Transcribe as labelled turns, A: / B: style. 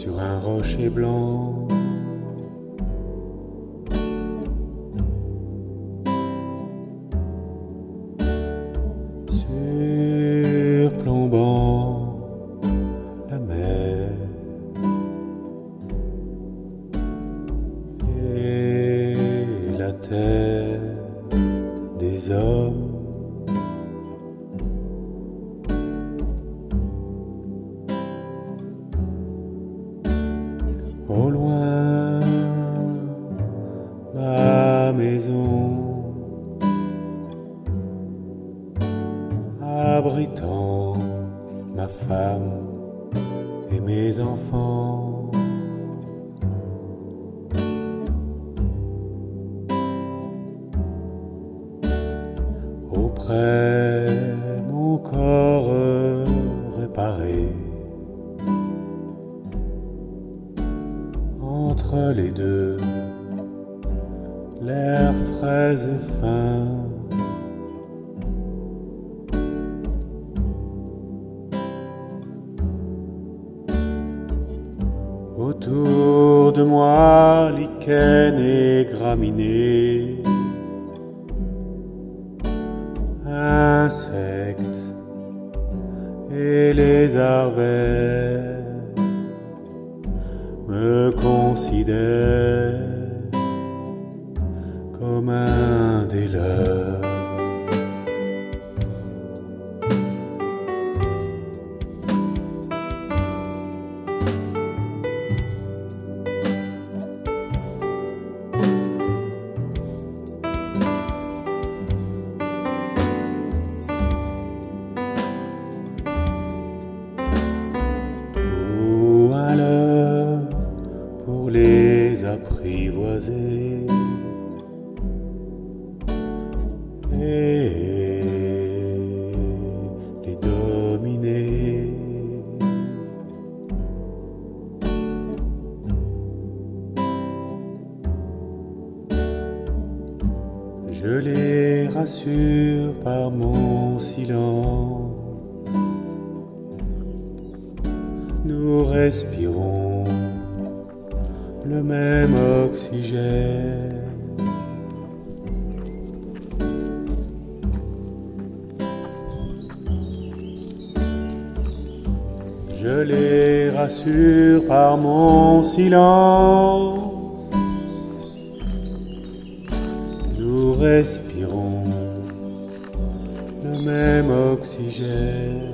A: sur un rocher blanc. Surplombant la mer et la terre des hommes. Au loin, ma maison, abritant ma femme et mes enfants. Auprès mon corps réparé, entre les deux, l'air frais et fin. Autour de moi, lichen et graminées, insectes et lézards verts me considèrent comme un des leurs. Pour les apprivoiser et les dominer, je les rassure par mon silence. Nous respirons le même oxygène. Je les rassure par mon silence. Nous respirons le même oxygène.